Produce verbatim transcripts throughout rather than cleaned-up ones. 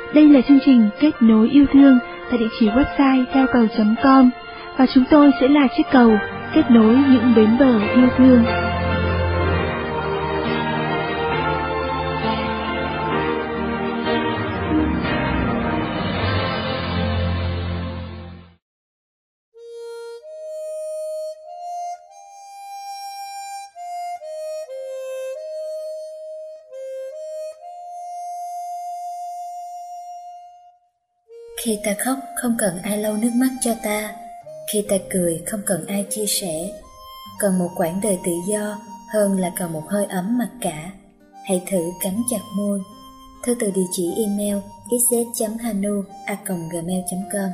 Đây là chương trình Kết nối yêu thương tại địa chỉ website theo cầu chấm com và chúng tôi sẽ là chiếc cầu kết nối những bến bờ yêu thương. Khi ta khóc không cần ai lau nước mắt cho ta, khi ta cười không cần ai chia sẻ. Cần một quãng đời tự do hơn là cần một hơi ấm mặc cả. Hãy thử cắn chặt môi. Thư từ địa chỉ email x z chấm hanu a còng gmail chấm com.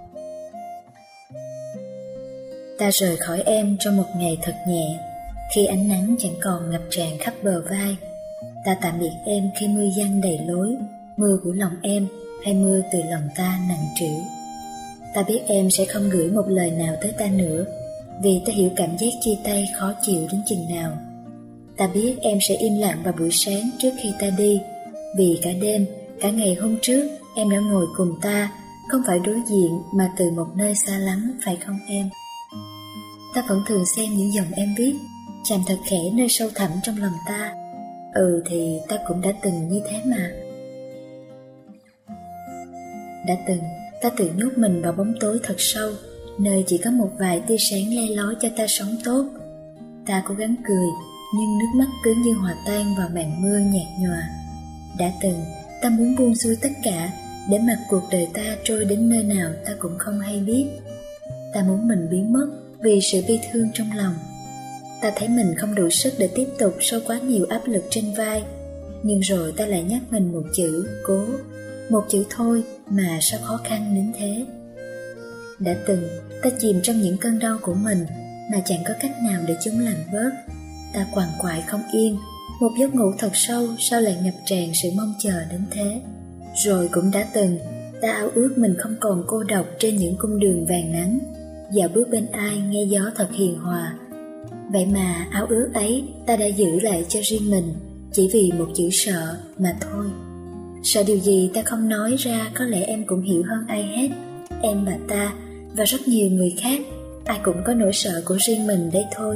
Ta rời khỏi em trong một ngày thật nhẹ, khi ánh nắng chẳng còn ngập tràn khắp bờ vai. Ta tạm biệt em khi mưa giăng đầy lối, mưa của lòng em hay mưa từ lòng ta nặng trĩu. Ta biết em sẽ không gửi một lời nào tới ta nữa, vì ta hiểu cảm giác chia tay khó chịu đến chừng nào. Ta biết em sẽ im lặng vào buổi sáng trước khi ta đi, vì cả đêm, cả ngày hôm trước em đã ngồi cùng ta, không phải đối diện mà từ một nơi xa lắm, phải không em? Ta vẫn thường xem những dòng em viết, chạm thật khẽ nơi sâu thẳm trong lòng ta. Ừ thì ta cũng đã từng như thế mà. Đã từng, ta tự nhốt mình vào bóng tối thật sâu, nơi chỉ có một vài tia sáng le lói cho ta sống tốt. Ta cố gắng cười, nhưng nước mắt cứ như hòa tan vào màn mưa nhạt nhòa. Đã từng, ta muốn buông xuôi tất cả, để mặc cuộc đời ta trôi đến nơi nào ta cũng không hay biết. Ta muốn mình biến mất vì sự bi thương trong lòng. Ta thấy mình không đủ sức để tiếp tục sau quá nhiều áp lực trên vai. Nhưng rồi ta lại nhắc mình một chữ, cố. Một chữ thôi mà sao khó khăn đến thế. Đã từng, ta chìm trong những cơn đau của mình mà chẳng có cách nào để chúng lành bớt. Ta quằn quại không yên, một giấc ngủ thật sâu sao lại ngập tràn sự mong chờ đến thế. Rồi cũng đã từng, ta ao ước mình không còn cô độc trên những cung đường vàng nắng, dạo bước bên ai nghe gió thật hiền hòa. Vậy mà ao ước ấy ta đã giữ lại cho riêng mình, chỉ vì một chữ sợ mà thôi. Sợ điều gì ta không nói ra, có lẽ em cũng hiểu hơn ai hết. Em và ta và rất nhiều người khác, ai cũng có nỗi sợ của riêng mình đấy thôi.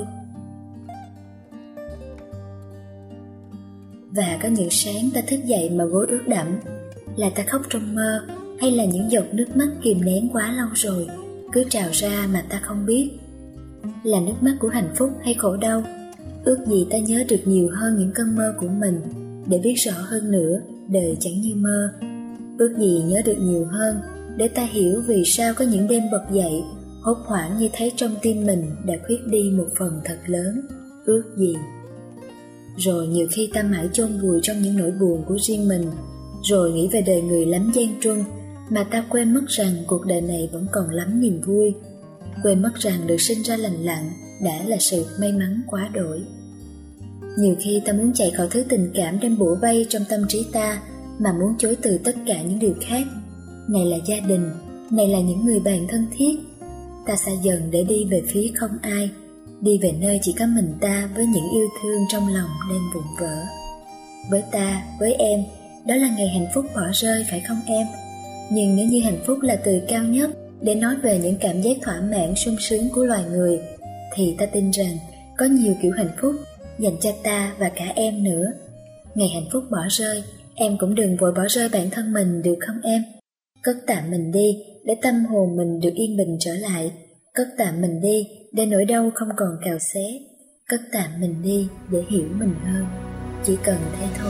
Và có những sáng ta thức dậy mà gối ướt đẫm. Là ta khóc trong mơ, hay là những giọt nước mắt kìm nén quá lâu rồi cứ trào ra mà ta không biết. Là nước mắt của hạnh phúc hay khổ đau. Ước gì ta nhớ được nhiều hơn những cơn mơ của mình, để biết rõ hơn nữa đời chẳng như mơ. Ước gì nhớ được nhiều hơn, để ta hiểu vì sao có những đêm bật dậy hốt hoảng như thấy trong tim mình đã khuyết đi một phần thật lớn. Ước gì. Rồi nhiều khi ta mãi chôn vùi trong những nỗi buồn của riêng mình, rồi nghĩ về đời người lắm gian truân, mà ta quên mất rằng cuộc đời này vẫn còn lắm niềm vui. Quên mất rằng được sinh ra lành lặn đã là sự may mắn quá đổi. Nhiều khi ta muốn chạy khỏi thứ tình cảm đang bủa vây trong tâm trí ta, mà muốn chối từ tất cả những điều khác. Này là gia đình, này là những người bạn thân thiết. Ta xa dần để đi về phía không ai, đi về nơi chỉ có mình ta với những yêu thương trong lòng đang vụn vỡ. Với ta, với em, đó là ngày hạnh phúc bỏ rơi, phải không em? Nhưng nếu như hạnh phúc là từ cao nhất để nói về những cảm giác thỏa mãn sung sướng của loài người, thì ta tin rằng có nhiều kiểu hạnh phúc dành cho ta và cả em nữa. Ngày hạnh phúc bỏ rơi, em cũng đừng vội bỏ rơi bản thân mình được không em? Cất tạm mình đi để tâm hồn mình được yên bình trở lại. Cất tạm mình đi để nỗi đau không còn cào xé. Cất tạm mình đi để hiểu mình hơn. Chỉ cần thế thôi.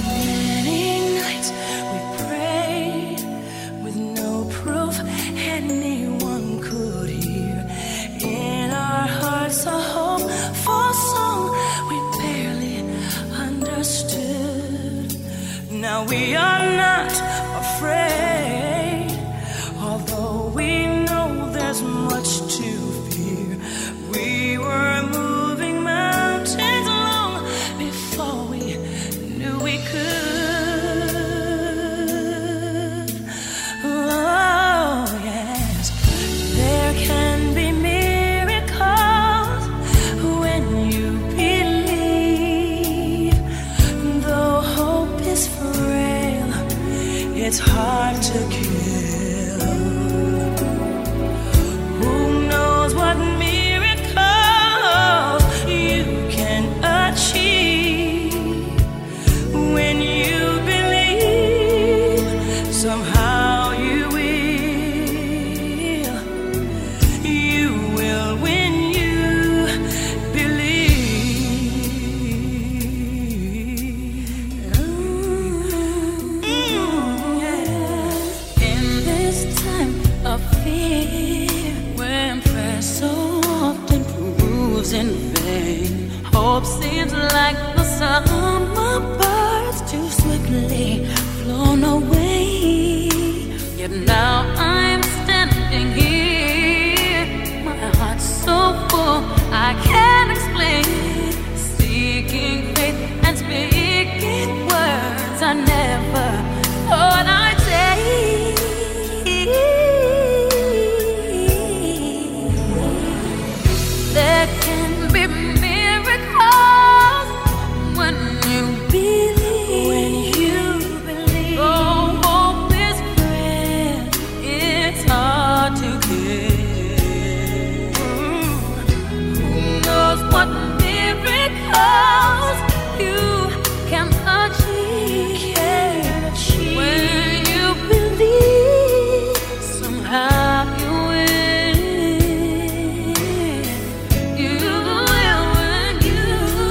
Now we are not afraid, although we know there's much to fear. We were moving mountains long before we knew we could. Oh yes, there can be miracles when you believe, though hope is frail. It's hard to kill. Who knows what miracle you can achieve when you believe somehow you will. You will when you believe. In this time of fear, when prayer so often proves in vain, hope seems like the summer birds too swiftly flown away. Yet now I'm standing here, my heart's so full I can't explain, seeking faith and speaking words I never thought I'd say. There can be miracles when you believe. When you believe. Oh, hope is prayer. It's hard to get. Who knows what miracles you can achieve? Can achieve. When you believe somehow you will. You will when you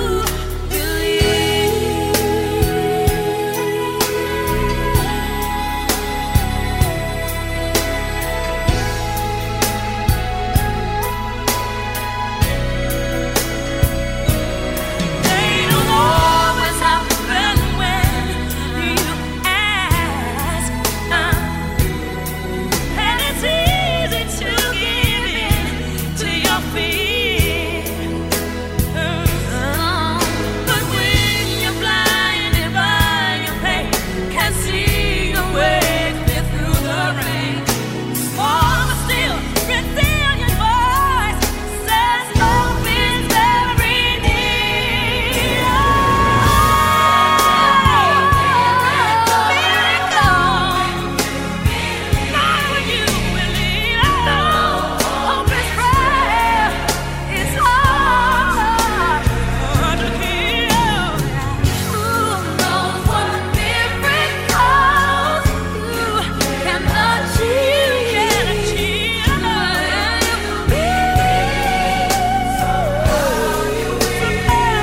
They don't always happen when you ask, uh, and it's easy to give in to your fear. Uh, but when you're blinded by your pain, can't see your way clear through the rain, small but still resilient voice says hope is very near. Miracle, not when you believe. Hope is prayer. It's hard to kill. Who knows what miracles you can achieve? Can achieve when you believe. Somehow you will.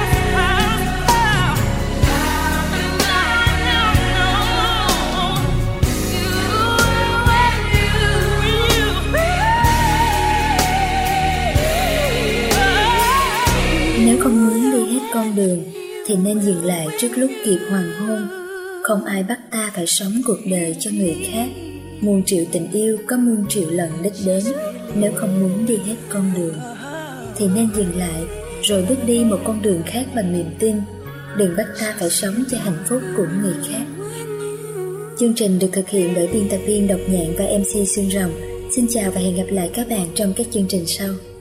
Nếu không muốn đi hết con đường thì nên dừng lại trước lúc kịp hoàng hôn. Không ai bắt ta phải sống cuộc đời cho người khác. Muôn triệu tình yêu có muôn triệu lần đích đến. Nếu không muốn đi hết con đường thì nên dừng lại rồi bước đi một con đường khác bằng niềm tin. Đừng bắt ta phải sống cho hạnh phúc của người khác. Chương trình được thực hiện bởi biên tập viên Độc Nhạn và em xê Sương Rồng. Xin chào và hẹn gặp lại các bạn trong các chương trình sau.